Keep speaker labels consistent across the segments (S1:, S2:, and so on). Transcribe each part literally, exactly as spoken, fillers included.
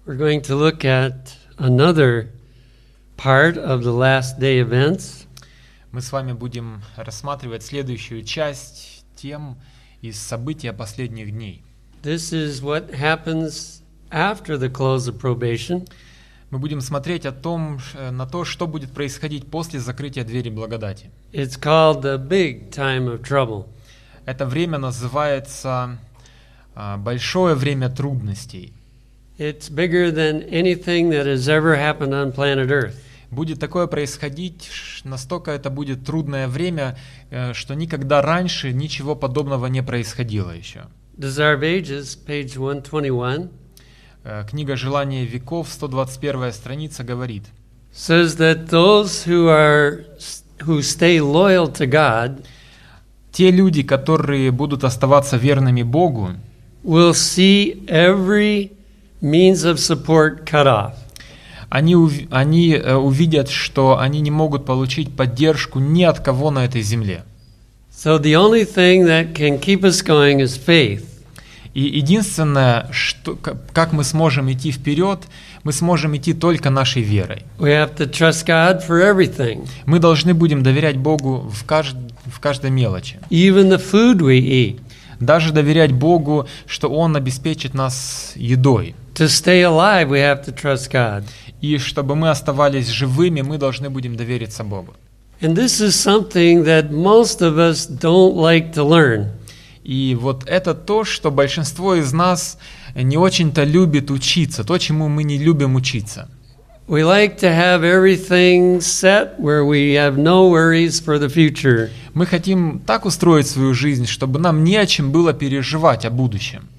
S1: We're going to look at another part of the last day events.
S2: Мы с вами будем рассматривать следующую часть тем из событий последних дней.
S1: This is what happens after the close of probation.
S2: Мы будем смотреть о том, на то, что будет происходить после закрытия двери благодати.
S1: It's called the big time of trouble.
S2: Это время называется а, большое время трудностей.
S1: It's bigger than anything that has ever happened on planet Earth.
S2: Будет такое происходить, настолько это будет трудное время, что никогда раньше ничего подобного не происходило еще.
S1: Desire of Ages, page one twenty-one.
S2: Книга «Желания веков», сто двадцать первая страница, говорит:
S1: Says that those who are who stay loyal to God,
S2: те люди, которые будут оставаться верными Богу,
S1: will see every means of support cut off.
S2: Они, ув- они э, увидят, что они не могут получить поддержку ни от кого на этой земле.
S1: So the only thing that can keep us going is faith.
S2: И единственное, что, как мы сможем идти вперед, мы сможем идти только нашей верой.
S1: We have to trust God for everything,
S2: Мы должны будем доверять Богу в, кажд... в каждой мелочи.
S1: even the food we eat.
S2: Даже доверять Богу, что Он обеспечит нас едой.
S1: To stay alive, we have to trust God.
S2: И чтобы мы оставались живыми, мы должны будем довериться Богу.
S1: And this is something that most of us don't like to learn.
S2: И вот это то, что большинство из нас не очень-то любит учиться, то, чему мы не любим учиться.
S1: We like to have everything set where we have no worries for the future.
S2: Мы хотим так устроить свою жизнь, чтобы нам не о чем было переживать о будущем.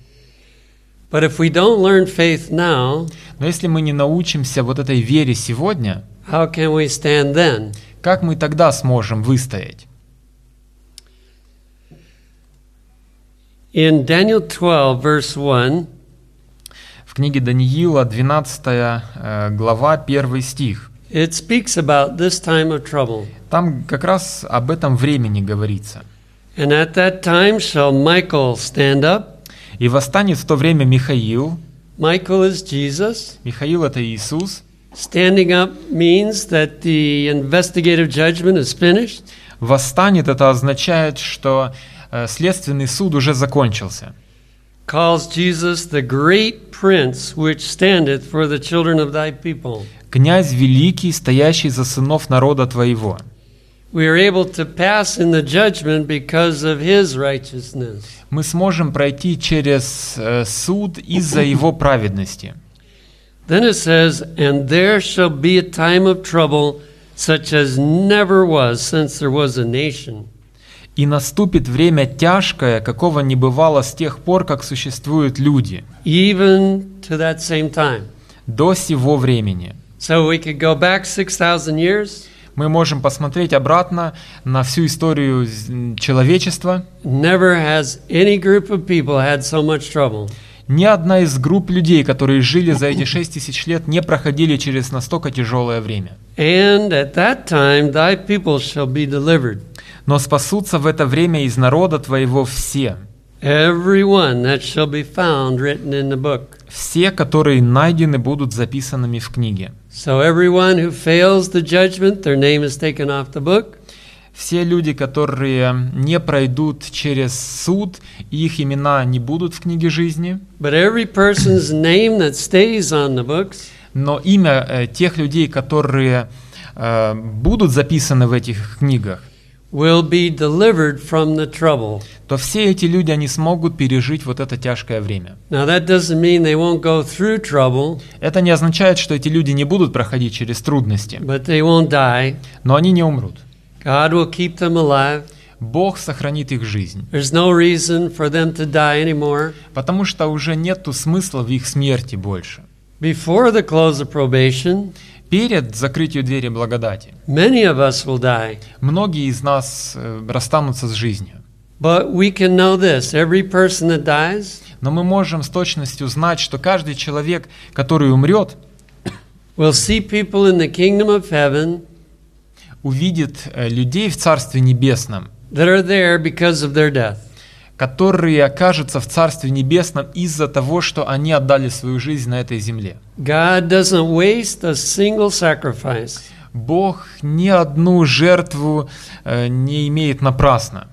S1: But if we don't learn faith now,
S2: Но если мы не научимся вот этой вере сегодня,
S1: how can we stand then?
S2: как мы тогда сможем выстоять?
S1: In Daniel twelve, verse one,
S2: В книге Даниила, двенадцатая э, глава, первый стих.
S1: it speaks about this time of trouble.
S2: Там как раз об этом времени говорится.
S1: And at that time shall Michael stand up.
S2: «И восстанет в то время Михаил».
S1: Michael is Jesus.
S2: Михаил — это Иисус.
S1: Standing up means that the investigative judgment is finished.
S2: «Восстанет» — это означает, что э, следственный суд уже закончился.
S1: Calls Jesus the great prince which standeth for the children of thy people.
S2: «Князь великий, стоящий за сынов народа твоего».
S1: We are able to pass in the judgment because of his righteousness.
S2: Мы сможем пройти через э, суд из-за его праведности.
S1: Then it says, and there shall be a time of trouble such as never was since there was a nation.
S2: «И наступит время тяжкое, какого не бывало с тех пор, как существуют люди,
S1: Even to that same time.
S2: до сего времени».
S1: So we could go back six thousand years.
S2: Мы можем посмотреть обратно на всю историю человечества.
S1: Never has any group of people had so much trouble.
S2: Ни одна из групп людей, которые жили за эти шесть тысяч лет, не проходили через настолько тяжелое время.
S1: And at that time thy people shall be delivered.
S2: Но спасутся в это время из народа твоего все.
S1: Every one that shall be found written in the book.
S2: Все, которые найдены, будут записанными в книге.
S1: So everyone who fails the judgment, their name is taken off the book.
S2: Все люди, которые не пройдут через суд, их имена не будут в книге жизни.
S1: But every person's name that stays on the books
S2: Но имя э, тех людей, которые э, будут записаны в этих книгах,
S1: will be delivered from the trouble.
S2: то все эти люди, они смогут пережить вот это тяжкое время.
S1: Now that doesn't mean they won't go through trouble,
S2: Это не означает, что эти люди не будут проходить через трудности,
S1: but they won't die.
S2: но они не умрут.
S1: God will keep them alive.
S2: Бог сохранит их жизнь,
S1: There's no reason for them to die anymore.
S2: потому что уже нету смысла в их смерти больше.
S1: Before the close of probation,
S2: Перед закрытием двери благодати
S1: many of us will die.
S2: многие из нас э, расстанутся с жизнью.
S1: But we can know this, every person that dies
S2: Но мы можем с точностью знать, что каждый человек, который умрет,
S1: will see people in the kingdom of heaven
S2: увидит э, людей в Царстве Небесном,
S1: that are there because of their death.
S2: которые окажутся в Царстве Небесном из-за того, что они отдали свою жизнь на этой земле.
S1: God doesn't waste a single sacrifice.
S2: Бог ни одну жертву э, не имеет напрасно.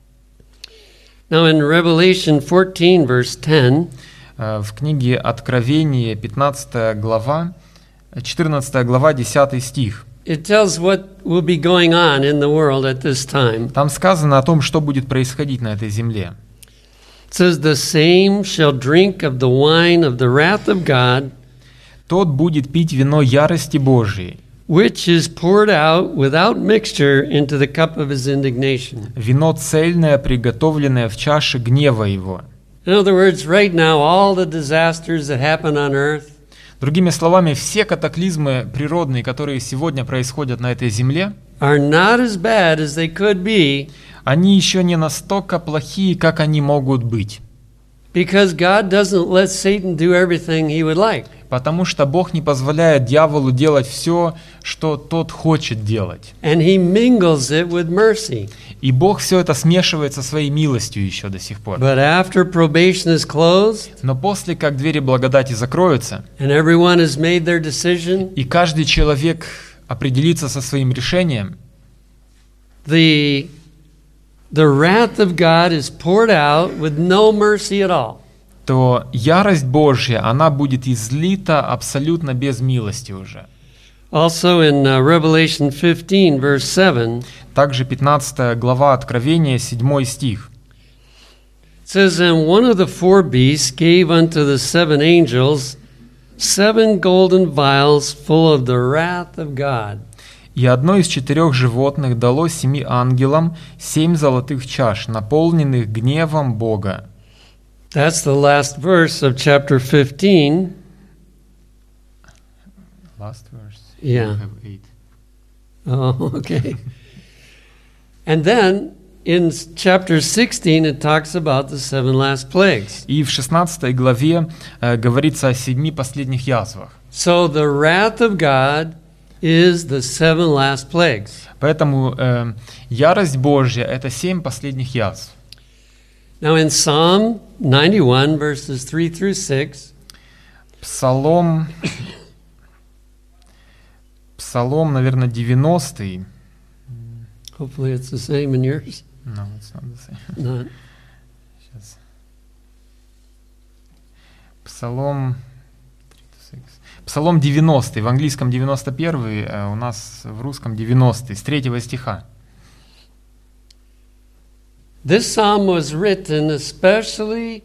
S1: Now in Revelation fourteen, verse ten,
S2: Э, в книге Откровение, пятнадцатая глава, четырнадцатая глава, десятый стих.
S1: it tells what will be going on in the world at this time.
S2: Там сказано о том, что будет происходить на этой земле.
S1: It says, the same shall drink of the wine of the wrath of God,
S2: Тот будет пить вино ярости Божией,
S1: which is poured out without mixture into the cup of his indignation.
S2: вино цельное, приготовленное в чаше гнева его.
S1: In other words, right now, all the disasters that happen on earth,
S2: Другими словами, все катаклизмы природные, которые сегодня происходят на этой земле,
S1: are not as bad as they could be,
S2: они еще не настолько плохие, как они могут быть.
S1: because God doesn't let Satan do everything he would like.
S2: Потому что Бог не позволяет дьяволу делать все, что тот хочет делать.
S1: And he mingles it with mercy.
S2: И Бог все это смешивает со своей милостью еще до сих пор.
S1: But after probation is closed,
S2: Но после, как двери благодати закроются,
S1: and everyone has made their decision,
S2: и каждый человек определится со своим решением,
S1: the, the wrath of God is poured out with no mercy at all.
S2: то ярость Божья, она будет излита абсолютно без милости уже.
S1: Also in uh, Revelation fifteen, verse seven,
S2: Также пятнадцатая глава Откровения, седьмой стих.
S1: it says, And one of the four beasts gave unto the seven angels seven golden vials full of the wrath of God.
S2: «И одно из четырех животных дало семи ангелам семь золотых чаш, наполненных гневом Бога».
S1: That's the last verse of chapter fifteen.
S2: Last verse.
S1: Yeah.
S2: You have eight.
S1: Oh, okay. And then in s- chapter sixteen, it talks about the seven last plagues.
S2: И в шестнадцатой главе э, говорится о семи последних язвах.
S1: So the wrath of God is the seven last plagues.
S2: Поэтому э, ярость Божья – это семь последних язв.
S1: Now in Psalm ninety-one, verses three through six,
S2: Псалом, Псалом, наверное, девяностый.
S1: hopefully it's the same in yours.
S2: No, it's not the same.
S1: Not.
S2: Сейчас. Псалом, Псалом девяностый, в английском девяносто первый, а у нас в русском девяностый, с третьего стиха.
S1: This psalm was written especially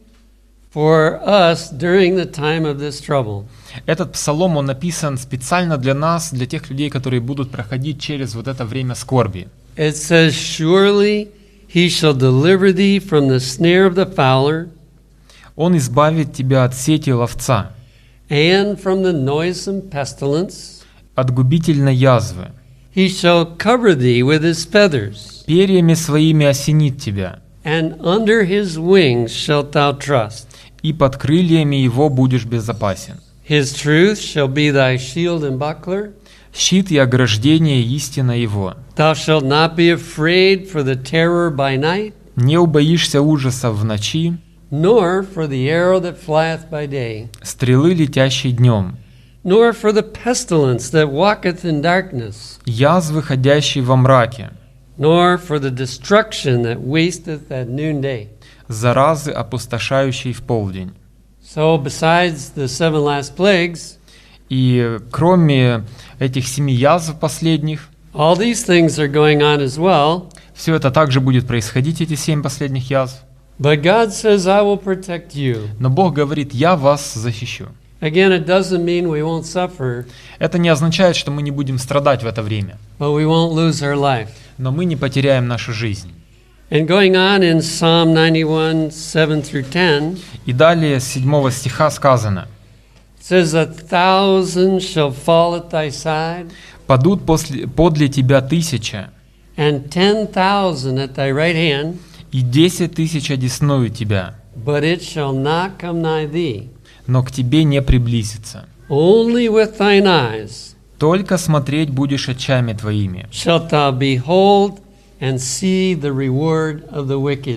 S1: for us during the time of this trouble.
S2: Этот псалом, он написан специально для нас, для тех людей, которые будут проходить через вот это время скорби.
S1: It says, Surely he shall deliver thee from the snare of the fowler,
S2: Он избавит тебя от сети ловца,
S1: and from the noisome pestilence.
S2: от губительной язвы.
S1: He shall cover thee with his feathers,
S2: Перьями своими осенит тебя,
S1: and under his wings shalt thou trust.
S2: и под крыльями его будешь безопасен.
S1: His truth shall be thy shield and buckler.
S2: Щит и ограждение истина его.
S1: Thou shalt not be afraid for the terror by night,
S2: Не убоишься ужасов в ночи,
S1: nor for the arrow that flieth by day,
S2: стрелы, летящей днем,
S1: nor for the pestilence that walketh in darkness,
S2: язвы, ходящей во мраке,
S1: nor for the destruction that wasteth at noonday.
S2: заразы, опустошающей в полдень.
S1: So besides the seven last plagues,
S2: И кроме этих семи язв последних,
S1: all these things are going on as well.
S2: все это также будет происходить, эти семь последних язв.
S1: But God says, I will protect you.
S2: Но Бог говорит, я вас защищу.
S1: Again, it doesn't mean we won't suffer,
S2: Это не означает, что мы не будем страдать в это время,
S1: but we won't lose our life.
S2: но мы не потеряем нашу жизнь.
S1: And going on in Psalm ninety-one, seven through ten,
S2: И далее с седьмого стиха сказано:
S1: it says, A thousand shall fall at thy side,
S2: «Падут после, подле тебя тысяча,
S1: and ten thousand at thy right hand,
S2: и десять тысяч одесную тебя,
S1: but it shall not come nigh thee.
S2: но к тебе не приблизится.
S1: Only with thine eyes
S2: Только смотреть будешь очами твоими,
S1: shalt thou behold and see the reward of the wicked.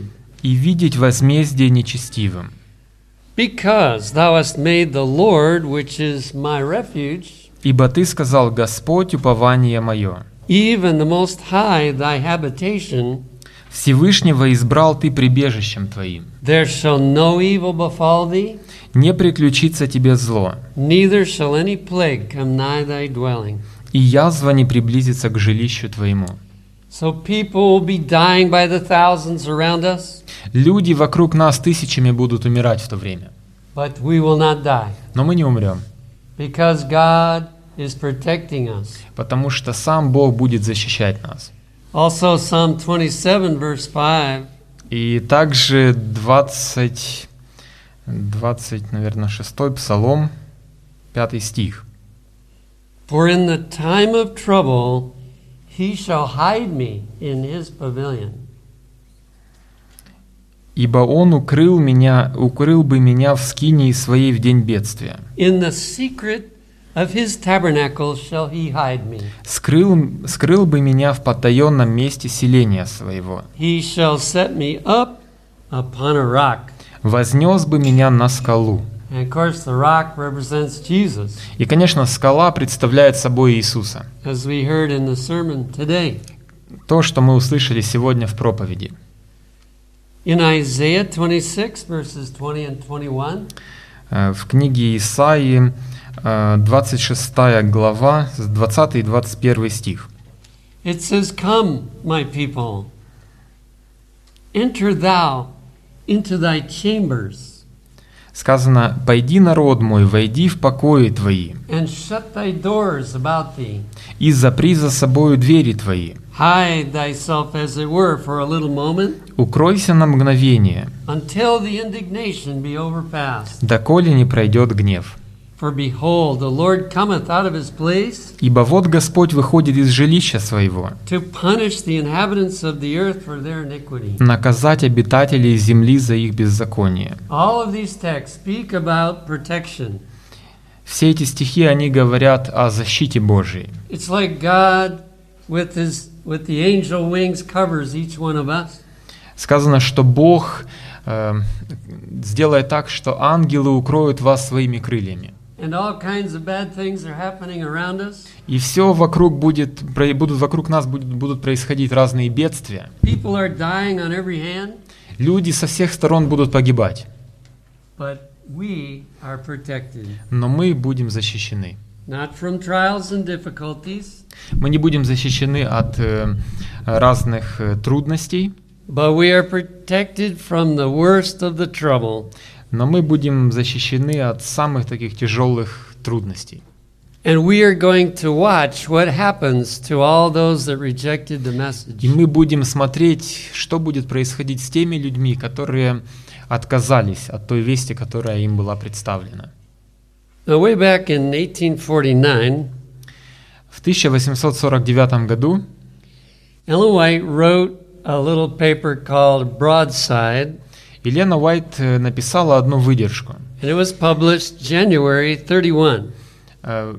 S2: и видеть возмездие нечестивым.
S1: Because thou hast made the Lord, which is my refuge,
S2: Ибо ты сказал: Господь, упование мое.
S1: even the Most High thy habitation,
S2: Всевышнего избрал ты прибежищем твоим.
S1: there shall no evil befall thee,
S2: Не приключится тебе зло,
S1: neither shall any plague come nigh thy dwelling.
S2: и язва не приблизится к жилищу твоему.
S1: So people will be dying by the thousands around us,
S2: Люди вокруг нас тысячами будут умирать в то время.
S1: but we will not die,
S2: Но мы не умрем,
S1: because God is protecting us.
S2: потому что сам Бог будет защищать нас.
S1: Also, Psalm twenty-seven, verse five,
S2: И также двадцать, двадцать, наверное, шестой Псалом, пятый стих.
S1: for in the time of trouble he shall hide me in his pavilion.
S2: «Ибо Он укрыл меня, укрыл бы меня в скинии своей в день бедствия.
S1: In the secret of his tabernacle shall he hide me.
S2: Скрыл, скрыл бы меня в потаенном месте селения своего.
S1: He shall set me up upon a rock.
S2: Вознес бы меня на скалу».
S1: And of course, the rock represents Jesus,
S2: И, конечно, скала представляет собой Иисуса.
S1: as we heard in the sermon today.
S2: То, что мы услышали сегодня в проповеди.
S1: In Isaiah twenty-six, verses twenty and twenty-one,
S2: Э, В книге Исаии, э, двадцать шестая глава, с двадцатый и двадцать первый стих.
S1: it says, Come, my people, enter thou into thy chambers,
S2: Сказано: «Пойди, народ мой, войди в покои твои,
S1: and shut thy doors about thee.
S2: и запри за собою двери твои.
S1: Hide thyself, as it were, for a little moment,
S2: Укройся на мгновение,
S1: until the indignation be overpassed.
S2: доколе не пройдет гнев.
S1: For behold, the Lord cometh out of his place
S2: Ибо вот Господь выходит из жилища своего,
S1: to punish the inhabitants of the earth for their iniquity.
S2: наказать обитателей земли за их беззаконие».
S1: All of these texts speak about protection.
S2: Все эти стихи, они говорят о защите Божией.
S1: It's like God, with his with the angel wings, covers each one of us.
S2: Сказано, что Бог э, сделает так, что ангелы укроют вас своими крыльями.
S1: And all kinds of bad things are happening around us.
S2: И все вокруг будет, про- будут, вокруг нас будут, будут происходить разные бедствия.
S1: People are dying on every hand,
S2: Люди со всех сторон будут погибать,
S1: but we are protected.
S2: но мы будем защищены.
S1: Not from trials and difficulties,
S2: Мы не будем защищены от э, разных э, трудностей,
S1: but we are protected from the worst of the trouble.
S2: но мы будем защищены от самых таких тяжелых трудностей.
S1: And we are going to watch what happens to all those that rejected the
S2: И
S1: message.
S2: мы будем смотреть, что будет происходить с теми людьми, которые отказались от той вести, которая им была представлена.
S1: Now, way back in eighteen forty-nine,
S2: В тысяча восемьсот сорок девятом году
S1: Ellen White wrote a little paper called Broadside,
S2: Елена Уайт э, написала одну выдержку.
S1: and it was published January thirty-first.
S2: Э,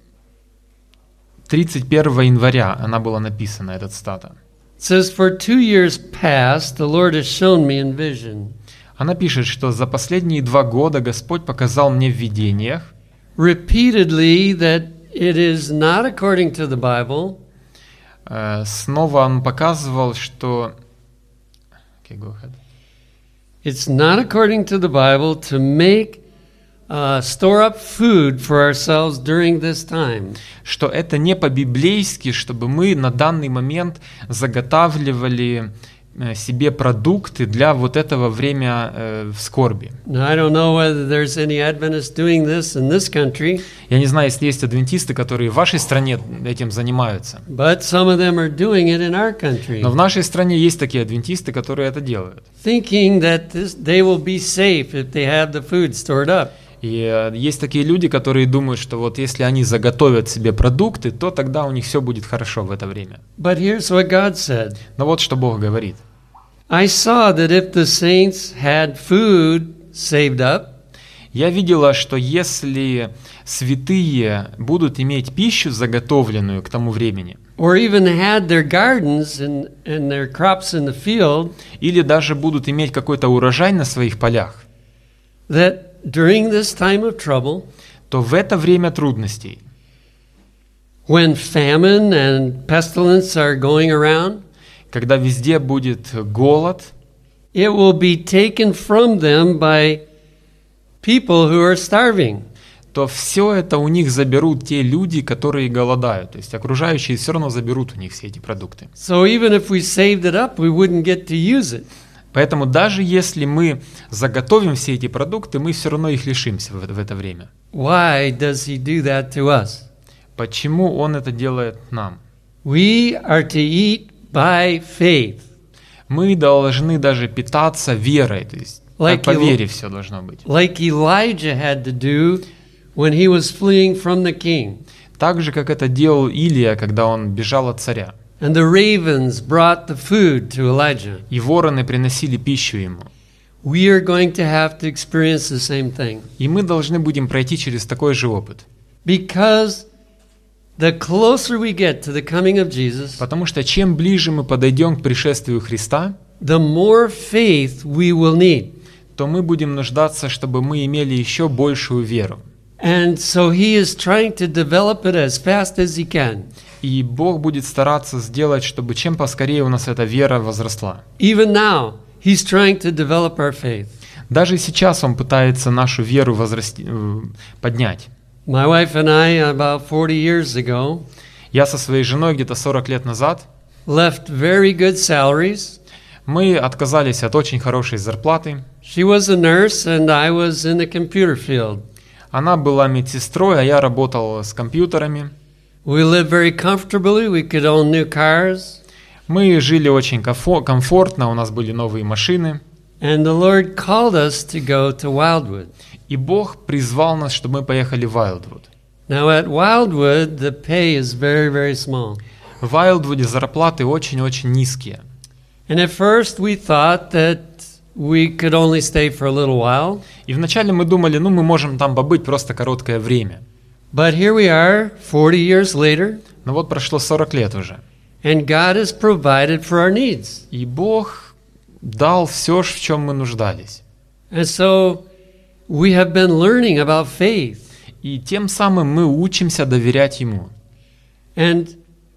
S2: тридцать первого января она была написана, эта цитата.
S1: It says, For two years past, the Lord has shown me in vision,
S2: Она пишет, что за последние два года Господь показал мне в видениях
S1: repeatedly that it is not according to the Bible,
S2: э, снова он показывал, что okay, go ahead.
S1: it's not according to the Bible to make uh, store up food for ourselves during this time.
S2: Что это не по-библейски, чтобы мы на данный момент заготавливали э, себе продукты для вот этого время э, в скорби.
S1: Now, I don't know whether there's any Adventists doing this in this country,
S2: Я не знаю, если есть адвентисты, которые в вашей стране этим занимаются.
S1: but some of them are doing it in our country,
S2: Но в нашей стране есть такие адвентисты, которые это делают.
S1: thinking that this, they will be safe if they have the food stored up.
S2: И э, есть такие люди, которые думают, что вот если они заготовят себе продукты, то тогда у них все будет хорошо в это время.
S1: But here's what God said.
S2: Но вот что Бог говорит.
S1: I saw that if the saints had food saved up,
S2: Я видела, что если святые будут иметь пищу, заготовленную к тому времени,
S1: or even had their gardens and, and their crops in the field,
S2: или даже будут иметь какой-то урожай на своих полях,
S1: that during this time of trouble,
S2: то в это время трудностей,
S1: when famine and pestilence are going around,
S2: когда везде будет голод,
S1: it will be taken from them by people who are starving.
S2: то все это у них заберут те люди, которые голодают. То есть окружающие все равно заберут у них все эти продукты.
S1: So even if we saved it up, we wouldn't get to use it.
S2: Поэтому даже если мы заготовим все эти продукты, мы все равно их лишимся в, в это время.
S1: Why does he do that to us?
S2: Почему Он это делает нам?
S1: We are to eat by faith.
S2: Мы должны даже питаться верой, то есть
S1: Like
S2: так по
S1: you-
S2: вере все должно быть.
S1: Like Elijah had to do when he was fleeing from the king.
S2: Так же, как это делал Илия, когда он бежал от царя.
S1: And the ravens brought the food to Elijah.
S2: И вороны приносили пищу ему.
S1: We are going to have to experience the same thing.
S2: И мы должны будем пройти через такой же опыт.
S1: Because the closer we get to the coming of Jesus,
S2: Потому что чем ближе мы подойдем к пришествию Христа,
S1: the more faith we will need.
S2: то мы будем нуждаться, чтобы мы имели еще большую веру.
S1: And so he is trying to develop it as fast as he can.
S2: И Бог будет стараться сделать, чтобы чем поскорее у нас эта вера возросла.
S1: Even now, he's trying to develop our faith.
S2: Даже сейчас Он пытается нашу веру возрасти, э, поднять.
S1: My wife and I, about forty years ago,
S2: Я со своей женой где-то сорок лет назад,
S1: left very good salaries.
S2: мы отказались от очень хорошей зарплаты.
S1: She was a nurse and I was in the computer field.
S2: Она была медсестрой, а я работал с компьютерами.
S1: We lived very comfortably. We could own new cars.
S2: Мы жили очень комфо- комфортно, у нас были новые машины.
S1: And the Lord called us to go to Wildwood.
S2: И Бог призвал нас, чтобы мы поехали в Вайлдвуд.
S1: Now at Wildwood, the pay is very, very small.
S2: В Вайлдвуде зарплаты очень-очень низкие.
S1: And at first we thought that we could only stay for a little while.
S2: И вначале мы думали, ну мы можем там побыть просто короткое время.
S1: But here we are, forty years later,
S2: Но вот прошло сорок лет уже.
S1: and God has provided for our needs.
S2: И Бог дал все, в чем мы нуждались.
S1: And so we have been learning about faith.
S2: И тем самым мы учимся доверять Ему.
S1: And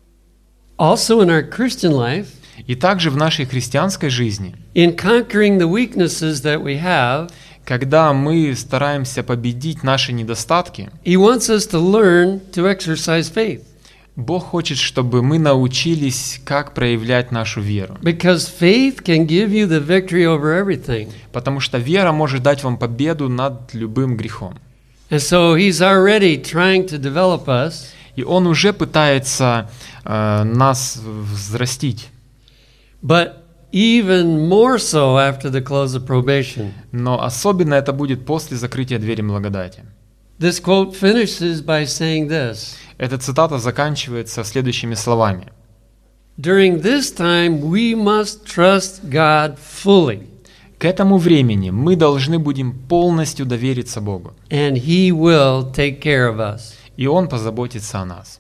S1: also in our Christian life,
S2: И также в нашей христианской жизни,
S1: in conquering the weaknesses that we have,
S2: когда мы стараемся победить наши недостатки,
S1: He wants us to learn to exercise faith.
S2: Бог хочет, чтобы мы научились, как проявлять нашу веру.
S1: Because faith can give you the victory over everything.
S2: Потому что вера может дать вам победу над любым грехом.
S1: And so He's already trying to develop us.
S2: И Он уже пытается э, нас взрастить.
S1: But even more so after the close of probation.
S2: Но особенно это будет после закрытия двери благодати.
S1: This quote finishes by saying this.
S2: Эта цитата заканчивается следующими словами.
S1: During this time we must trust God fully,
S2: К этому времени мы должны будем полностью довериться Богу.
S1: and He will take care of us.
S2: И Он позаботится о нас.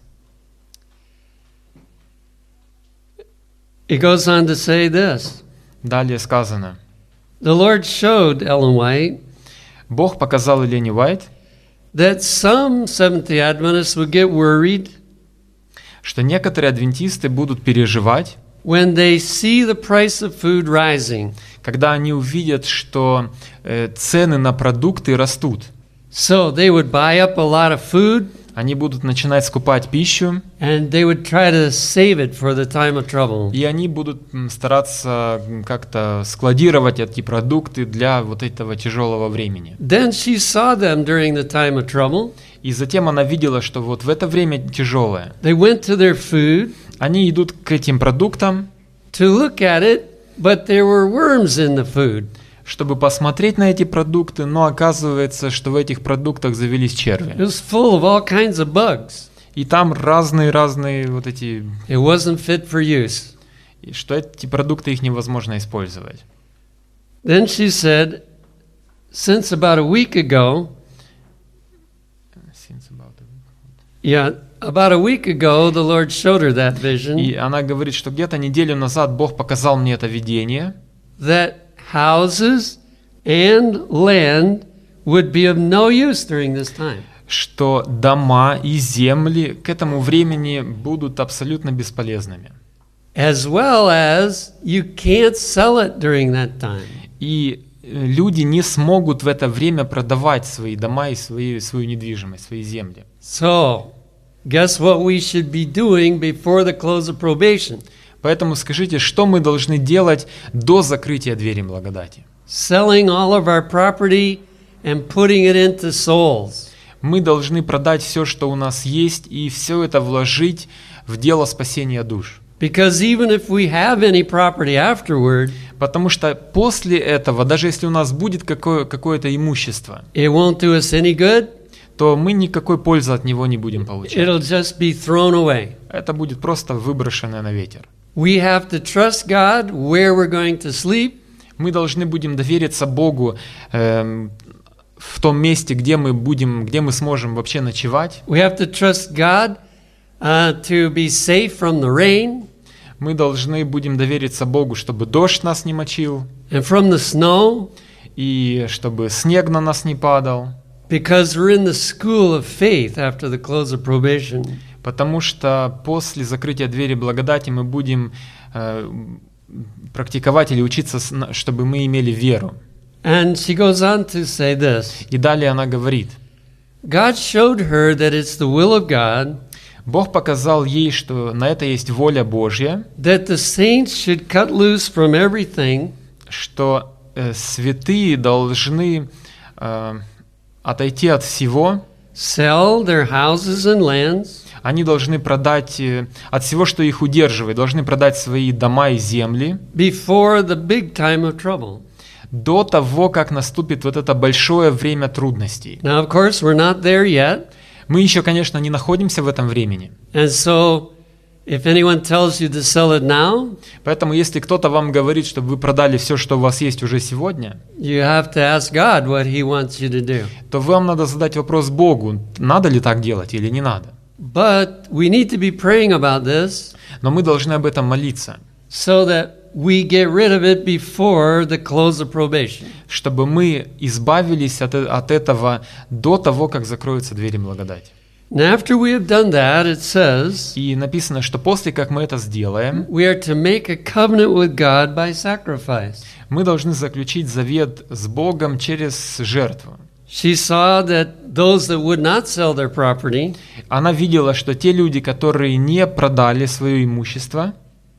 S1: It goes on to say this.
S2: Далее сказано.
S1: The Lord showed Ellen White
S2: Бог показал Елене Уайт,
S1: that some Seventh-day Adventists would get worried
S2: что некоторые адвентисты будут переживать,
S1: when they see the price of food rising.
S2: когда они увидят, что э, цены на продукты растут.
S1: So they would buy up a lot of food
S2: Они будут начинать скупать пищу,
S1: and they would try to save it for the time of trouble.
S2: и они будут м, стараться м, как-то складировать эти продукты для вот этого тяжелого времени.
S1: Then she saw them during the time of trouble.
S2: И затем она видела, что вот в это время тяжелое.
S1: They went to their food
S2: Они идут к этим продуктам,
S1: to look at it, but there were worms in the food.
S2: чтобы посмотреть на эти продукты, но оказывается, что в этих продуктах завелись
S1: It
S2: черви.
S1: was full of all kinds of bugs.
S2: И там разные-разные вот эти,
S1: It wasn't fit for use.
S2: и что эти продукты их невозможно использовать.
S1: Then she said, since about a week ago, Yeah, about a week ago, the Lord showed her that vision.
S2: И она говорит, что где-то неделю назад Бог показал мне это видение,
S1: That houses and land would be of no use during this time.
S2: что дома и земли к этому времени будут абсолютно бесполезными.
S1: As well as you can't sell it during that time.
S2: И люди не смогут в это время продавать свои дома и свои, свою недвижимость, свои земли.
S1: So, guess what we should be doing before the close of probation?
S2: Поэтому скажите, что мы должны делать до закрытия двери благодати?
S1: Selling all of our property and putting it into souls.
S2: Мы должны продать все, что у нас есть, и все это вложить в дело спасения душ.
S1: Because even if we have any property afterward,
S2: Потому что после этого, даже если у нас будет какое- какое-то имущество,
S1: it won't do us any good.
S2: то мы никакой пользы от него не будем получать.
S1: It'll just be thrown away.
S2: Это будет просто выброшенное на ветер.
S1: We have to trust God where we're going to sleep.
S2: Мы должны будем довериться Богу эм, в том месте, где мы будем, где мы сможем вообще ночевать.
S1: We have to trust God uh, to be safe from the rain
S2: Мы должны будем довериться Богу, чтобы дождь нас не мочил,
S1: and from the snow,
S2: и чтобы снег на нас не падал,
S1: because we're in the school of faith after the close of probation.
S2: потому что после закрытия двери благодати мы будем э, практиковать или учиться, с- на- чтобы мы имели веру.
S1: And she goes on to say this.
S2: И далее она говорит,
S1: God showed her that it's the will of God
S2: Бог показал ей, что на это есть воля Божья,
S1: that the saints should cut loose from everything
S2: что э, святые должны э, отойти от всего,
S1: sell their houses and lands,
S2: они должны продать э, от всего, что их удерживает, должны продать свои дома и земли
S1: before the big time of trouble.
S2: до того, как наступит вот это большое время трудностей.
S1: Now, of course, we're not there yet.
S2: Мы еще, конечно, не находимся в этом времени.
S1: And so, if anyone tells you to sell it now,
S2: Поэтому, если кто-то вам говорит, чтобы вы продали все, что у вас есть уже сегодня,
S1: you have to ask God what He wants you to do.
S2: то вам надо задать вопрос Богу, надо ли так делать или не надо.
S1: But we need to be praying about this
S2: Но мы должны об этом молиться,
S1: so that we get rid of it before the close of probation.
S2: чтобы мы избавились от, э- от этого до того, как закроются двери благодати.
S1: Now, after we have done that, it says
S2: И написано, что после, как мы это сделаем,
S1: we are to make a covenant with God by sacrifice.
S2: мы должны заключить завет с Богом через жертву.
S1: She saw that those that would not sell their property
S2: Она видела, что те люди, которые не продали свое имущество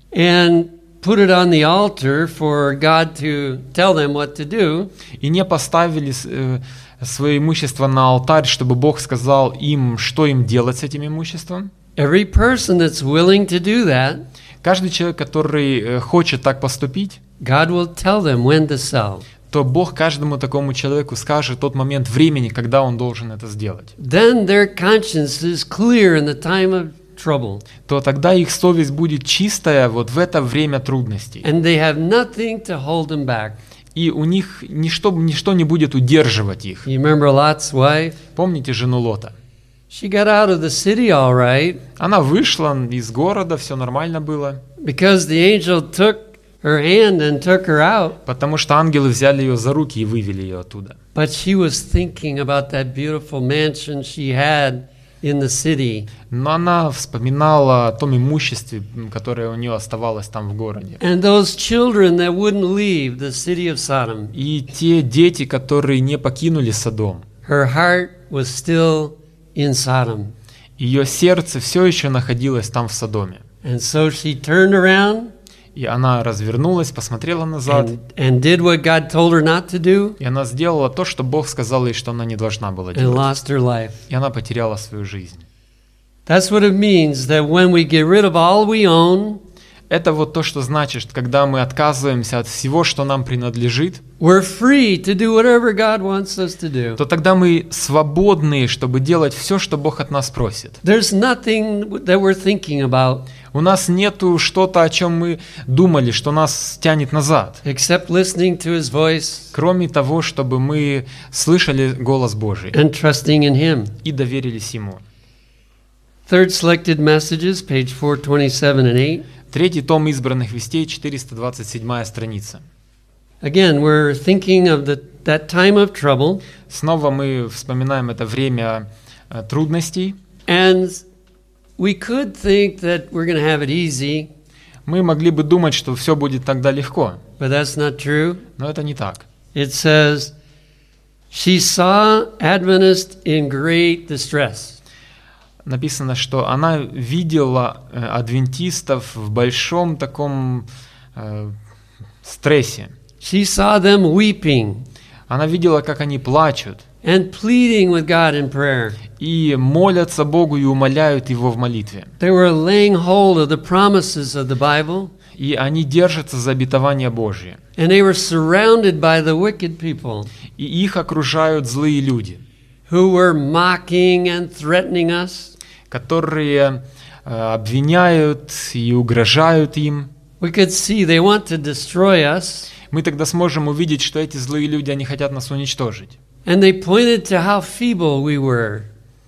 S1: and put it on the altar for God to tell them what to do,
S2: и не поставили э, свое имущество на алтарь, чтобы Бог сказал им, что им делать с этим имуществом,
S1: every person that's willing to do that,
S2: каждый человек, который э, хочет так поступить,
S1: God will tell them when to sell.
S2: то Бог каждому такому человеку скажет тот момент времени, когда он должен это сделать.
S1: Then their conscience is clear in the time of trouble,
S2: То тогда их совесть будет чистая вот в это время трудностей.
S1: and they have nothing to hold them back.
S2: И у них ничто, ничто не будет удерживать их.
S1: You remember Lot's wife?
S2: Помните жену Лота?
S1: She got out of the city all right
S2: Она вышла из города, все нормально было,
S1: because the angel took her hand and took her out,
S2: потому что ангелы взяли ее за руки и вывели ее оттуда.
S1: but she was thinking about that beautiful mansion she had in the city.
S2: Но она вспоминала о том имуществе, которое у нее оставалось там в городе.
S1: And those children that wouldn't leave the city of Sodom,
S2: И те дети, которые не покинули Содом,
S1: her heart was still in Sodom.
S2: ее сердце все еще находилось там в Содоме.
S1: And so she turned around
S2: И она развернулась, посмотрела назад,
S1: and, and did what God told her not to do
S2: и она сделала то, что Бог сказал ей, что она не должна была
S1: and
S2: делать.
S1: lost her life.
S2: И она потеряла свою жизнь.
S1: That's what it means that when we get rid of all we own,
S2: Это вот то, что значит, когда мы отказываемся от всего, что нам принадлежит,
S1: we're free to do whatever God wants us to do.
S2: то тогда мы свободны, чтобы делать все, что Бог от нас просит.
S1: There's nothing that we're thinking about
S2: У нас нету что-то, о чем мы думали, что нас тянет назад,
S1: except listening to His voice
S2: кроме того, чтобы мы слышали голос Божий
S1: and trusting in Him.
S2: и доверились Ему.
S1: Third Selected Messages, page four twenty-seven and eight.
S2: Третий том избранных вестей, четыреста двадцать седьмая страница.
S1: Again, we're thinking of the, that time of trouble.
S2: Снова мы вспоминаем это время э, трудностей.
S1: And we could think that we're going to have it easy,
S2: Мы могли бы думать, что все будет тогда легко,
S1: but that's not true.
S2: но это не так.
S1: It says, she saw Adventists in great distress.
S2: Написано, что она видела э, адвентистов в большом таком э, стрессе.
S1: She saw them weeping
S2: Она видела, как они плачут
S1: and pleading with God in prayer.
S2: и молятся Богу и умоляют Его в молитве.
S1: They were laying hold of the promises of the Bible,
S2: И они держатся за обетование Божье.
S1: and they were surrounded by the wicked people
S2: И их окружают злые люди,
S1: who were mocking and threatening us.
S2: которые э, обвиняют и угрожают им.
S1: We could see they want to destroy us,
S2: Мы тогда сможем увидеть, что эти злые люди, они хотят нас уничтожить.
S1: and they pointed to how feeble we were.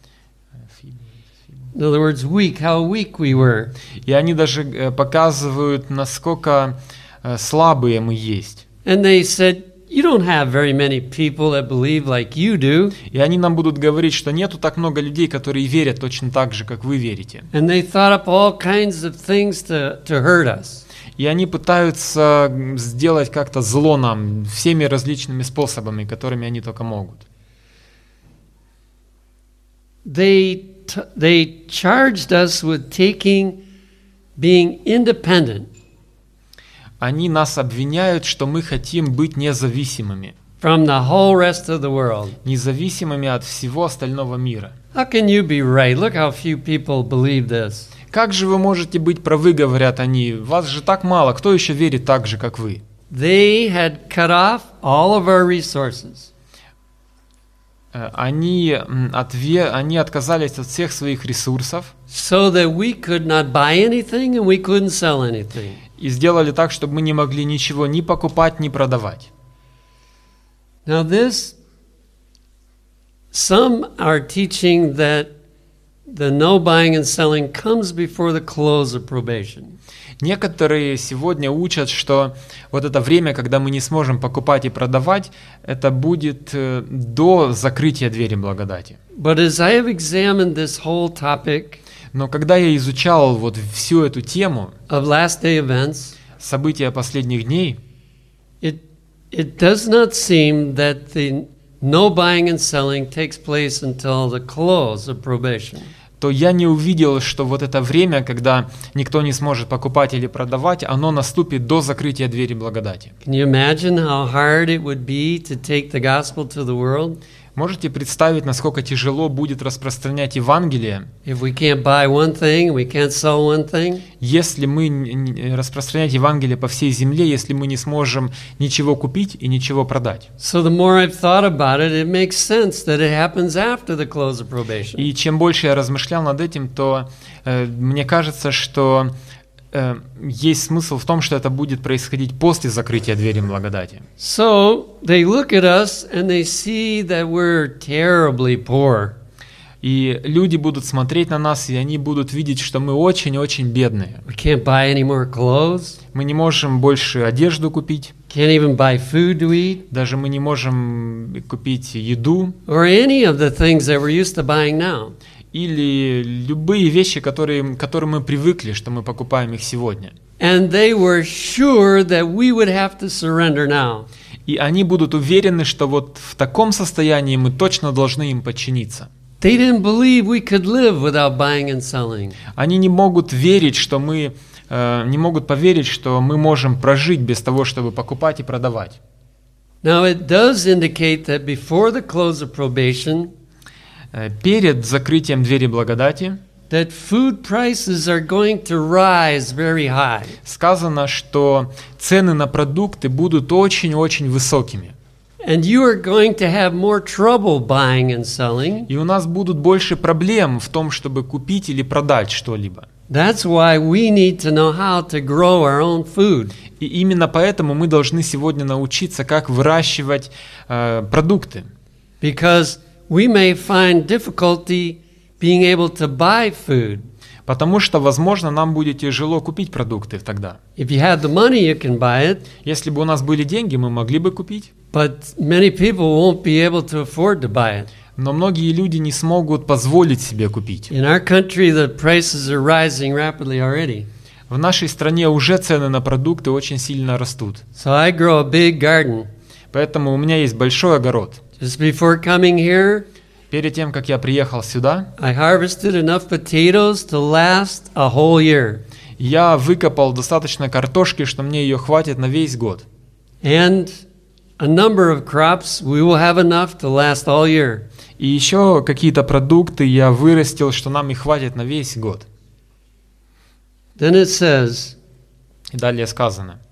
S1: In other words, weak, how weak we were.
S2: И они даже э, показывают, насколько э, слабые мы есть.
S1: And they said, you don't have very many people that believe like you do.
S2: И они нам будут говорить, что нету так много людей, которые верят точно так же, как вы верите.
S1: And they thought up all kinds of things to, to hurt us.
S2: И они пытаются сделать как-то зло нам всеми различными способами, которыми они только могут.
S1: They, t- they charged us with taking, being independent
S2: Они нас обвиняют, что мы хотим быть независимыми.
S1: from the whole rest of the world.
S2: Независимыми от всего остального мира.
S1: How can you be right? Look how few people believe this.
S2: Как же вы можете быть правы, говорят они, вас же так мало, кто еще верит так же, как вы?
S1: They had cut off all of our resources.
S2: Э, Они, м, отве- они отказались от всех своих ресурсов
S1: So that we could not buy anything and we couldn't sell anything.
S2: и сделали так, чтобы мы не могли ничего ни покупать, ни продавать.
S1: Now this, some are teaching that the no buying and selling comes before the close of probation.
S2: Некоторые сегодня учат, что вот это время, когда мы не сможем покупать и продавать, это будет э, до закрытия двери благодати.
S1: But as I have examined this whole topic
S2: Но когда я изучал вот всю эту тему,
S1: of last day events,
S2: события последних дней,
S1: it, it does not seem that the no buying and selling takes place until the close of probation.
S2: то я не увидел, что вот это время, когда никто не сможет покупать или продавать, оно наступит до закрытия двери благодати.
S1: Can you imagine how hard it would be to take the gospel to the world
S2: Можете представить, насколько тяжело будет распространять Евангелие,
S1: if we can't buy one thing, we can't sell one thing?
S2: если мы н- н- распространять Евангелие по всей земле, если мы не сможем ничего купить и ничего продать.
S1: So the more I've thought about it, it makes sense that it happens after the close of probation.
S2: И чем больше я размышлял над этим, то э, мне кажется, что э, есть смысл в том, что это будет происходить после закрытия двери благодати.
S1: So they look at us and they see that we're terribly poor.
S2: И люди будут смотреть на нас, и они будут видеть, что мы очень-очень бедные.
S1: We can't buy any more clothes,
S2: Мы не можем больше одежду купить,
S1: can't even buy food to eat,
S2: даже мы не можем купить еду
S1: or any of the things that we're used to buying now.
S2: или любые вещи, которые, к которым мы привыкли, что мы покупаем их сегодня.
S1: And they were sure that we would have to surrender now.
S2: И они будут уверены, что вот в таком состоянии мы точно должны им подчиниться.
S1: They didn't believe we could live without buying and selling.
S2: Они не могут верить, что мы э, не могут поверить, что мы можем прожить без того, чтобы покупать и продавать.
S1: Now it does indicate that before the close of probation,
S2: Э, Перед закрытием двери благодати
S1: that food prices are going to rise very high.
S2: сказано, что цены на продукты будут очень-очень высокими.
S1: And you are going to have more trouble buying and selling.
S2: И у нас будут больше проблем в том, чтобы купить или продать что-либо.
S1: That's why we need to know how to grow our own food.
S2: И именно поэтому мы должны сегодня научиться, как выращивать э, продукты.
S1: Because we may find difficulty being able to buy food.
S2: Потому что, возможно, нам будет тяжело купить продукты тогда.
S1: If you had the money, you can buy it,
S2: Если бы у нас были деньги, мы могли бы купить.
S1: but many people won't be able to afford to buy it.
S2: Но многие люди не смогут позволить себе купить.
S1: In our country, the prices are rising rapidly already.
S2: В нашей стране уже цены на продукты очень сильно растут.
S1: So I grow a big garden.
S2: Поэтому у меня есть большой огород.
S1: Just before coming here,
S2: Перед тем, как я приехал сюда,
S1: I harvested enough potatoes to last a whole year.
S2: я выкопал достаточно картошки, что мне ее хватит на весь год.
S1: And a number of crops, we will have enough to last all year.
S2: И еще какие-то продукты я вырастил, что нам их хватит на весь год.
S1: Then it says,
S2: И далее сказано.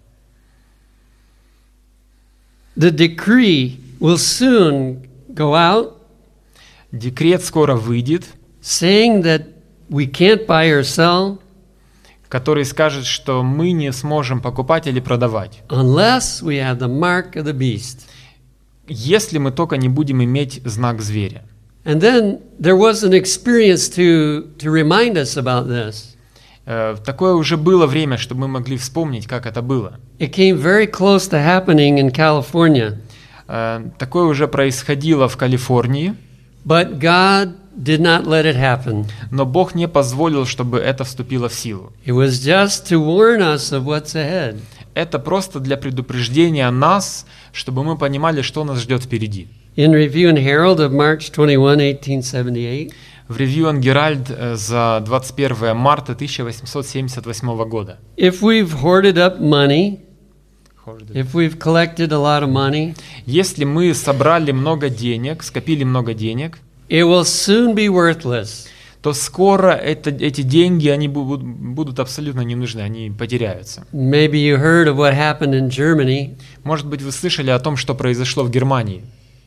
S1: the decree will soon go out,
S2: Декрет скоро выйдет,
S1: saying that we can't buy or sell
S2: который скажет, что мы не сможем покупать или продавать,
S1: unless we have the mark of the beast.
S2: если мы только не будем иметь знак зверя.
S1: And then there was an experience to, to remind us about this.
S2: Э, Такое уже было время, чтобы мы могли вспомнить, как это было.
S1: It came very close to happening in California,
S2: Э, Такое уже происходило в Калифорнии,
S1: but God did not let it happen.
S2: но Бог не позволил, чтобы это вступило в силу.
S1: It was just to warn us of what's ahead.
S2: Это просто для предупреждения нас, чтобы мы понимали, что нас ждет впереди.
S1: In Review and Herald of March twenty-first, eighteen seventy-eight,
S2: В Review and Herald э, за двадцать первое марта тысяча восемьсот семьдесят восьмого года.
S1: if we've hoarded up money, if we've collected a lot of money,
S2: Если мы собрали много денег, скопили много денег,
S1: it will soon be worthless.
S2: то скоро это, эти деньги они будут, будут абсолютно не нужны, они потеряются.
S1: Maybe you heard of what happened in Germany.
S2: Может быть, вы слышали о том, что произошло в Германии.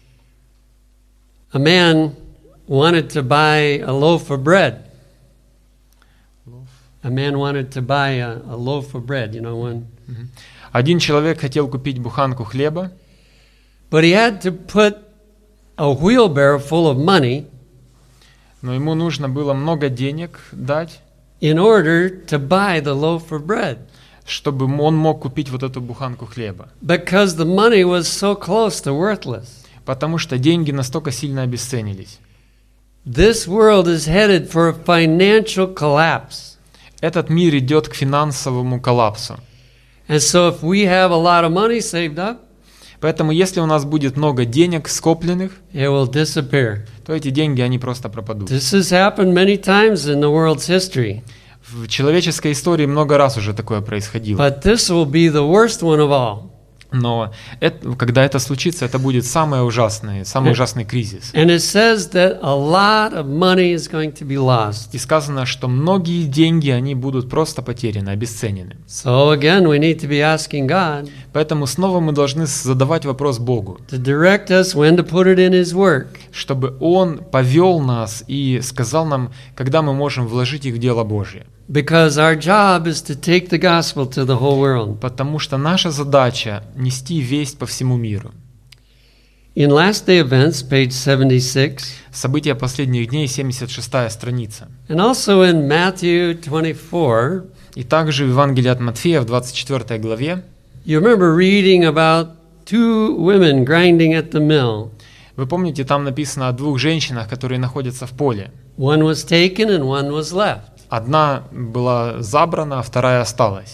S1: A man wanted to buy a loaf of bread. A man wanted to buy a, a loaf of bread, you know, one.
S2: Один человек хотел купить буханку хлеба,
S1: But he had to put a wheelbarrow full of money
S2: но ему нужно было много денег дать,
S1: in order to buy the loaf of bread,
S2: чтобы он мог купить вот эту буханку хлеба.
S1: because the money was so close to worthless.
S2: Потому что деньги настолько сильно обесценились.
S1: This world is headed for a financial collapse.
S2: Этот мир идет к финансовому коллапсу.
S1: And so if we have a lot of money saved up,
S2: Поэтому если у нас будет много денег скопленных,
S1: it will disappear.
S2: то эти деньги, они просто пропадут.
S1: This has happened many times in the world's history.
S2: В человеческой истории много раз уже такое происходило.
S1: But this will be the worst one of all.
S2: Но это, когда это случится, это будет самый ужасный, самый ужасный кризис.
S1: And it says that a lot of money is going to be lost.
S2: И сказано, что многие деньги, они будут просто потеряны, обесценены.
S1: So again, we need to be asking God
S2: Поэтому снова мы должны задавать вопрос Богу,
S1: to direct us when to put it in His work.
S2: чтобы Он повел нас и сказал нам, когда мы можем вложить их в дело Божье.
S1: Because our job is to take the gospel to the whole world.
S2: Потому что наша задача — нести весть по всему миру.
S1: In Last Day Events, page seventy-six,
S2: События последних дней, семьдесят шестая страница.
S1: and also in Matthew twenty-four,
S2: И также в Евангелии от Матфея в двадцать четвёртой главе
S1: you remember reading about two women grinding at the mill.
S2: вы помните, там написано о двух женщинах, которые находятся в поле.
S1: One was taken and one was left.
S2: Одна была забрана, а вторая осталась.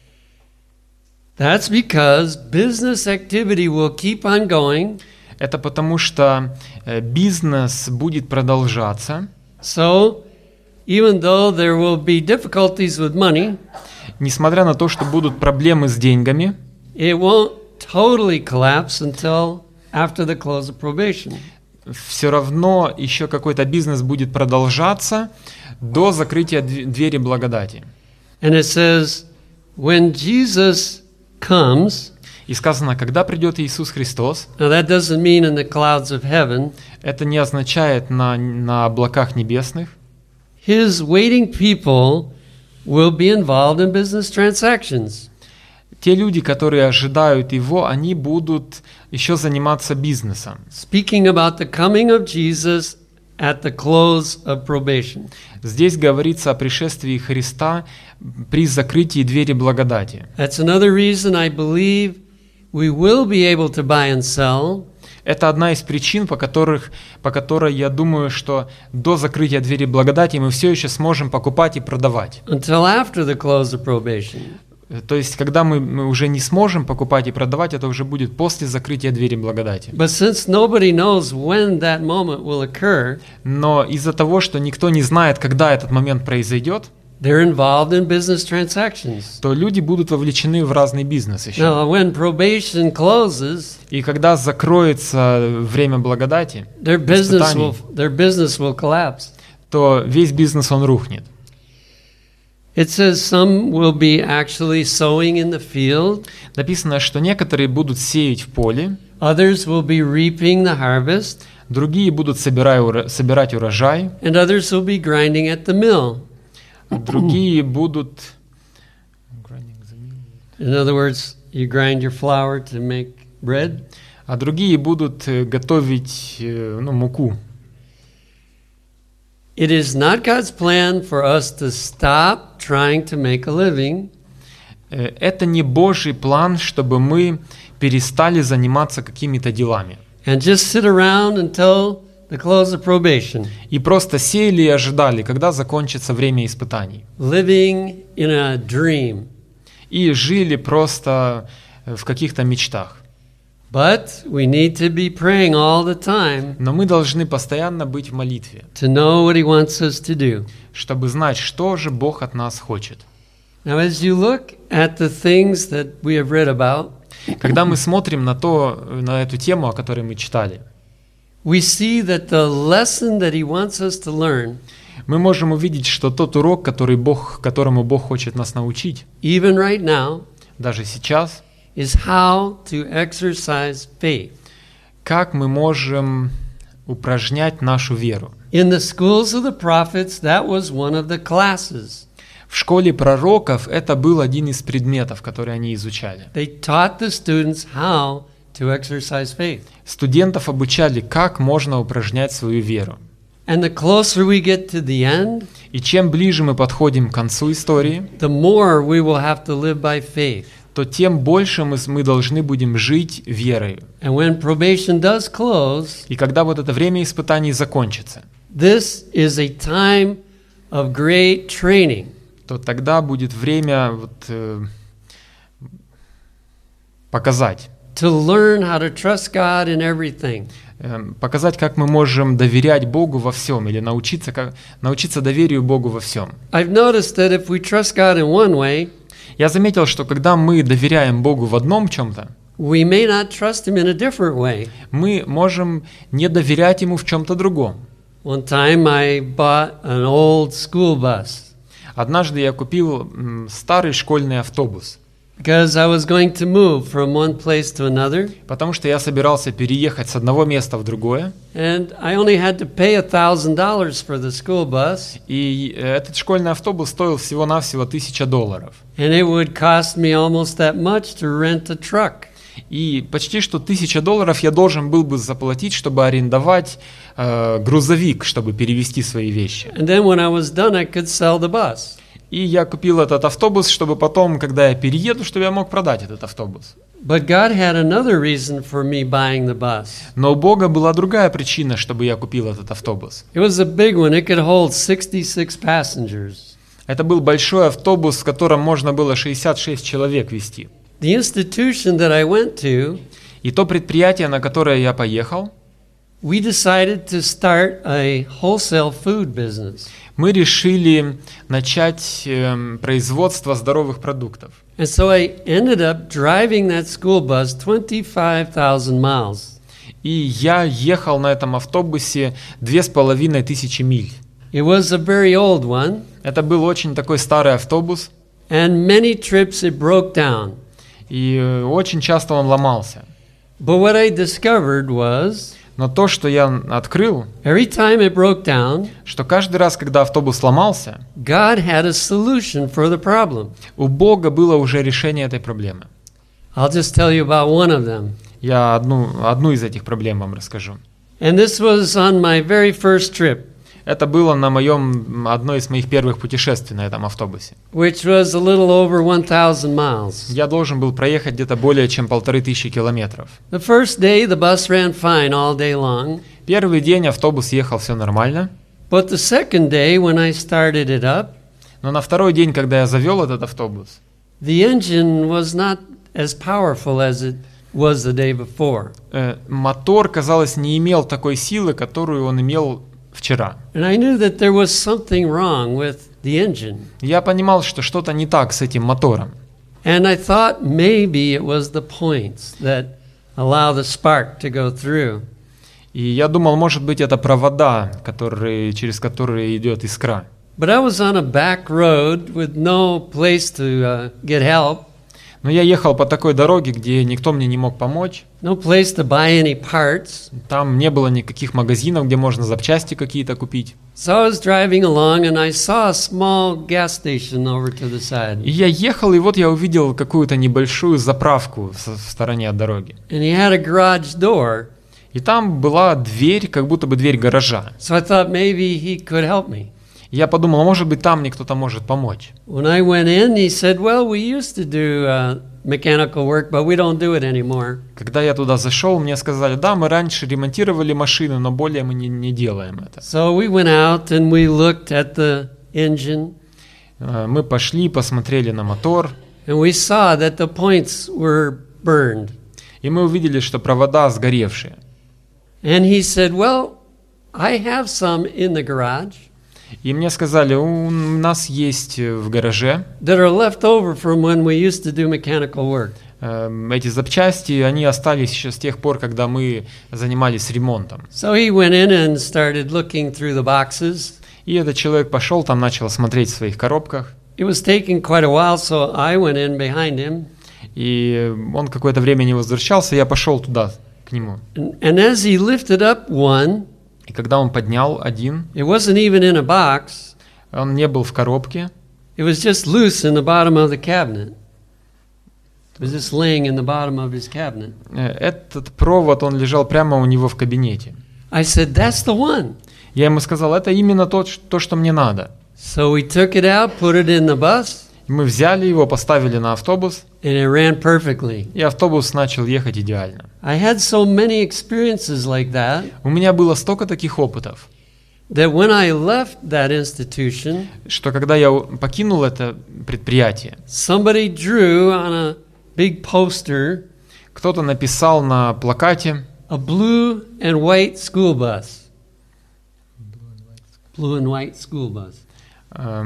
S1: That's because business activity will keep on going.
S2: Это потому, что э, бизнес будет продолжаться.
S1: So, even though there will be difficulties with money,
S2: Несмотря на то, что будут проблемы с деньгами,
S1: it won't totally collapse until after the close of probation.
S2: все равно еще какой-то бизнес будет продолжаться до закрытия дв- двери благодати.
S1: And it says, when Jesus comes,
S2: И сказано, когда придет Иисус Христос,
S1: now that doesn't mean in the clouds of heaven,
S2: это не означает на, на облаках небесных.
S1: His waiting people will be involved in business transactions.
S2: Те люди, которые ожидают Его, они будут еще заниматься бизнесом.
S1: Speaking about the coming of Jesus at the close of probation.
S2: Здесь говорится о пришествии Христа при закрытии двери благодати.
S1: That's another reason I believe we will be able to buy and sell.
S2: Это одна из причин, по, которых, по которой я думаю, что до закрытия двери благодати мы все еще сможем покупать и продавать.
S1: Until after the close of probation.
S2: То есть, когда мы, мы уже не сможем покупать и продавать, это уже будет после закрытия двери благодати.
S1: But since nobody knows when that moment will occur,
S2: Но из-за того, что никто не знает, когда этот момент произойдет,
S1: they're involved in business transactions.
S2: то люди будут вовлечены в разный бизнес еще.
S1: Now, when probation closes,
S2: И когда закроется время благодати,
S1: their business
S2: испытаний,
S1: will their business will collapse.
S2: то весь бизнес он рухнет.
S1: It says some will be actually sowing in the field,
S2: Написано, что некоторые будут сеять в поле,
S1: others will be reaping the harvest,
S2: другие будут собирать уро- собирать урожай,
S1: and others will be grinding at the mill.
S2: другие будут...
S1: In other words, you grind your flour to make bread.
S2: А другие будут э, готовить э, ну, муку.
S1: It is not God's plan for us to stop trying to make a living.
S2: Э, Это не Божий план, чтобы мы перестали заниматься какими-то делами.
S1: And just sit around until the close of probation,
S2: И просто сеяли и ожидали, когда закончится время испытаний.
S1: living in a dream.
S2: И жили просто э, в каких-то мечтах.
S1: But we need to be praying all the time
S2: Но мы должны постоянно быть в молитве,
S1: to know what He wants us to do.
S2: чтобы знать, что же Бог от нас хочет.
S1: Now, as you look at the things that we have read about,
S2: Когда мы смотрим на, то, на эту тему, о которой мы читали,
S1: we see that the lesson that He wants us to learn,
S2: мы можем увидеть, что тот урок, который Бог, которому Бог хочет нас научить,
S1: even right now,
S2: даже сейчас,
S1: is how to exercise faith.
S2: как мы можем упражнять нашу веру.
S1: In the schools of the prophets, that was one of the classes.
S2: В школе пророков это был один из предметов, которые они изучали.
S1: They taught the students how to exercise faith.
S2: Студентов обучали, как можно упражнять свою веру.
S1: And the closer we get to the end,
S2: И чем ближе мы подходим к концу истории,
S1: the more we will have to live by faith.
S2: то тем больше мы, мы должны будем жить верою.
S1: And when probation does close,
S2: И когда вот это время испытаний закончится,
S1: this is a time of great training.
S2: то тогда будет время вот, э, показать,
S1: To learn how to trust God in everything.
S2: э, показать, как мы можем доверять Богу во всем, или научиться, как, научиться доверию Богу во всем.
S1: I've noticed that if we trust God in one way,
S2: Я заметил, что когда мы доверяем Богу в одном чем-то,
S1: we may not trust Him in a different way.
S2: мы можем не доверять Ему в чем-то другом.
S1: One time I bought an old school bus
S2: Однажды я купил м, старый школьный автобус,
S1: because I was going to move from one place to another,
S2: потому что я собирался переехать с одного места в другое,
S1: and I only had to pay a thousand dollars for the school bus,
S2: и э, этот школьный автобус стоил всего-навсего тысяча долларов.
S1: and it would cost me almost that much to rent a truck.
S2: И почти что тысяча долларов я должен был бы заплатить, чтобы арендовать э, грузовик, чтобы перевезти свои вещи.
S1: And then when I was done, I could sell the bus.
S2: И я купил этот автобус, чтобы потом, когда я перееду, чтобы я мог продать этот автобус.
S1: But God had another reason for me buying the bus.
S2: Но у Бога была другая причина, чтобы я купил этот автобус.
S1: It was a big one. It could hold sixty-six passengers.
S2: Это был большой автобус, в котором можно было шестьдесят шесть человек везти.
S1: The institution that I went to,
S2: И то предприятие, на которое я поехал,
S1: we decided to start a wholesale food business.
S2: мы решили начать эм, производство здоровых продуктов.
S1: And so I ended up driving that school bus twenty-five thousand miles.
S2: И я ехал на этом автобусе две с половиной тысячи миль.
S1: It was a very old one,
S2: Это был очень такой старый автобус,
S1: and many trips it broke down.
S2: и э, очень часто он ломался.
S1: But what I discovered was,
S2: Но то, что я открыл,
S1: every time it broke down,
S2: что каждый раз, когда автобус ломался,
S1: God had a solution for the problem.
S2: у Бога было уже решение этой проблемы.
S1: I'll just tell you about one of them.
S2: Я одну, одну из этих проблем вам расскажу.
S1: And this was on my very first trip,
S2: Это было на моем, одно из моих первых путешествий на этом автобусе.
S1: which was a little over one thousand miles.
S2: Я должен был проехать где-то более чем полторы тысячи километров.
S1: The first day, the bus ran fine all day long.
S2: Первый день автобус ехал все нормально,
S1: But the second day, when I started it up,
S2: но на второй день, когда я завел этот автобус,
S1: the engine was not as powerful as it was the day before.
S2: э, мотор, казалось, не имел такой силы, которую он имел вчера.
S1: And I knew that there was something wrong with the engine.
S2: Я понимал, что что-то не так с этим мотором.
S1: And I thought maybe it was the points that allow the spark to go through.
S2: И я думал, может быть, это провода, которые, через которые идет искра.
S1: But I was on a back road with no place to uh, get help,
S2: Но я ехал по такой дороге, где никто мне не мог помочь.
S1: no place to buy any parts.
S2: Там не было никаких магазинов, где можно запчасти какие-то купить.
S1: So I was driving along and I saw a small gas station over to the
S2: И
S1: side.
S2: я ехал, и вот я увидел какую-то небольшую заправку в, в стороне от дороги.
S1: And he had a garage door.
S2: И там была дверь, как будто бы дверь гаража.
S1: So I thought maybe he could help me.
S2: И я подумал, а может быть, там мне кто-то может помочь.
S1: When I went in, he said, well, we used to do uh, mechanical work, but we don't do it anymore.
S2: Когда я туда зашел, мне сказали, да, мы раньше ремонтировали машины, но более мы не, не делаем это.
S1: So we went out and we looked at the engine,
S2: Э, Мы пошли, посмотрели на мотор,
S1: and we saw that the points were burned.
S2: и мы увидели, что провода сгоревшие.
S1: And he said, well, I have some in the garage
S2: И мне сказали, у нас есть в гараже
S1: that are left over from when we used to do mechanical work.
S2: э, эти запчасти, они остались еще с тех пор, когда мы занимались ремонтом.
S1: So he went in and started looking through the boxes.
S2: И этот человек пошел, там начал смотреть в своих коробках,
S1: It was taking quite a while, so I went in behind him.
S2: и он какое-то время не возвращался, я пошел туда, к нему.
S1: And, and as he lifted up one,
S2: И когда он поднял один,
S1: it wasn't even in a box.
S2: он не был в коробке,
S1: It was just loose in the bottom of the cabinet. It was just laying in the bottom of his cabinet.
S2: э, этот провод, он лежал прямо у него в кабинете.
S1: I said, that's the one.
S2: Я ему сказал, это именно то, ш- то, что мне надо.
S1: So we took it out, put it in the bus,
S2: И мы взяли его, поставили на автобус,
S1: and it ran perfectly.
S2: и автобус начал ехать идеально.
S1: I had so many experiences like that
S2: У меня было столько таких опытов,
S1: that when I left that institution,
S2: что когда я у- покинул это предприятие,
S1: somebody drew on a big poster
S2: кто-то написал на плакате
S1: a blue and white school bus. Blue and white school bus.
S2: э,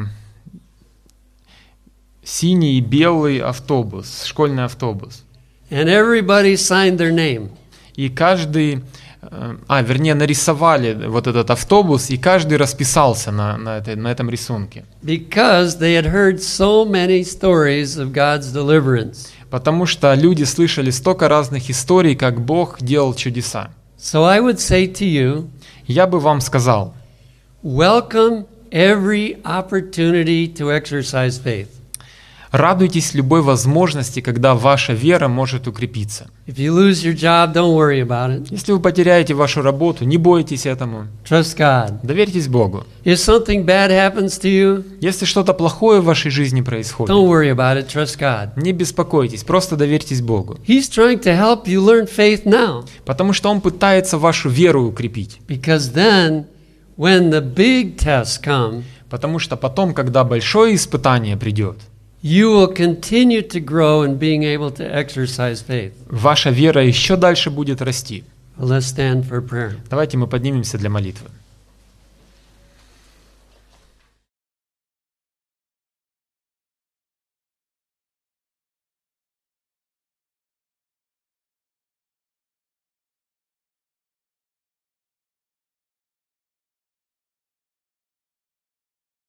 S2: синий и белый автобус, школьный автобус.
S1: And everybody signed their name.
S2: И каждый, э, а, вернее, нарисовали вот этот автобус, и каждый расписался на, на, этой, на этом рисунке.
S1: Because they had heard so many stories of God's deliverance.
S2: Потому что люди слышали столько разных историй, как Бог делал чудеса.
S1: So I would say to you,
S2: Я бы вам сказал,
S1: welcome every opportunity to exercise faith.
S2: радуйтесь любой возможности, когда ваша вера может укрепиться.
S1: If you lose your job, don't worry about it.
S2: Если вы потеряете вашу работу, не бойтесь этому.
S1: Trust God.
S2: Доверьтесь Богу.
S1: If something bad happens to you,
S2: Если что-то плохое в вашей жизни происходит,
S1: don't worry about it. Trust God.
S2: не беспокойтесь, просто доверьтесь Богу.
S1: He's trying to help you learn faith now.
S2: Потому что Он пытается вашу веру укрепить.
S1: Because then, when the big tests come,
S2: Потому что потом, когда большое испытание придет,
S1: you will continue to grow in being able to exercise faith.
S2: ваша вера еще дальше будет расти.
S1: Let's stand for prayer.
S2: Давайте мы поднимемся для молитвы.